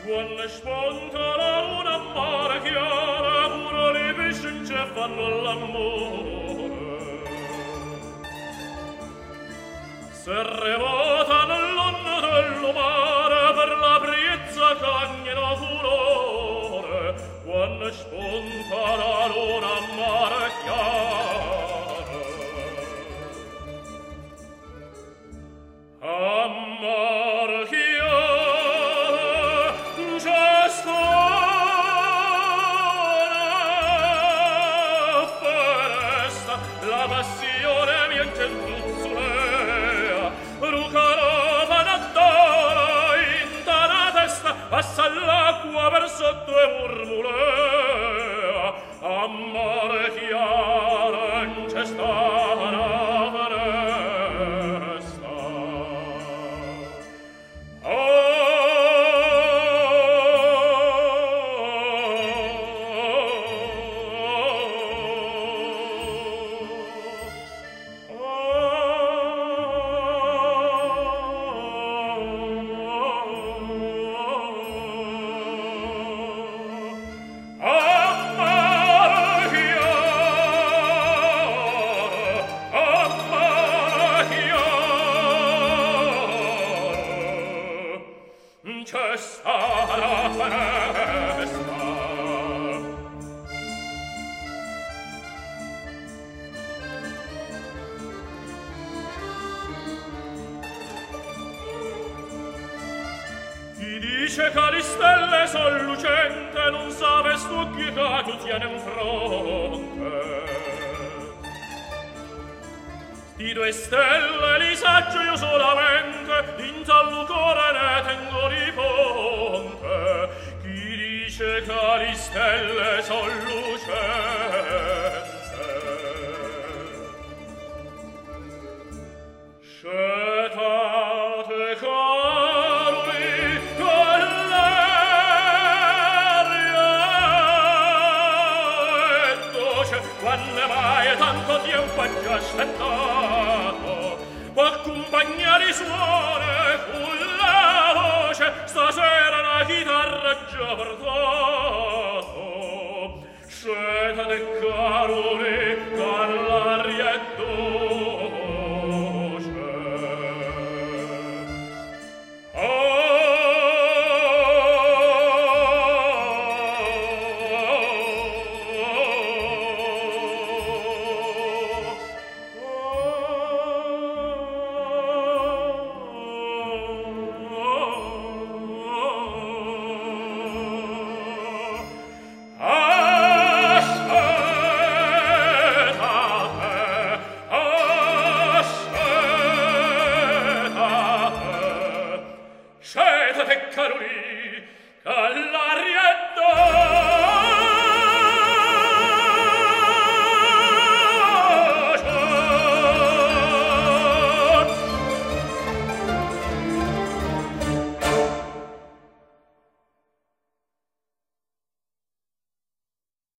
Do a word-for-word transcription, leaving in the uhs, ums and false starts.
Quando spunta la luna mare chiara, pure le pesci in cielo fanno l'amore. Se revota nell'onda del mare per la priezza cagnino furore, quando spunta la luna mare chiara. Amare chiara, c'è stona foresta, la passione mi ingentuzzolea, rucarova d'addora in tana testa, passa l'acqua per sotto e murmulea. Amare chiara, c'è stona foresta. C'è sta la foresta. Chi dice che le stelle son lucente non sape stu chi che tu tiene in fronte. Di due stelle li saggio io solamente, in tal cuore ne tengo di ponte. Chi dice che le stelle son lucente? Scetate caroli con l'aria e dolce, quando mai tanto tempo ha già aspettato, può accompagnare i suoni con la voce, stasera la chitarra ha già portato. Scetate caroli con l'aria e dolce. Scetate caroli, alla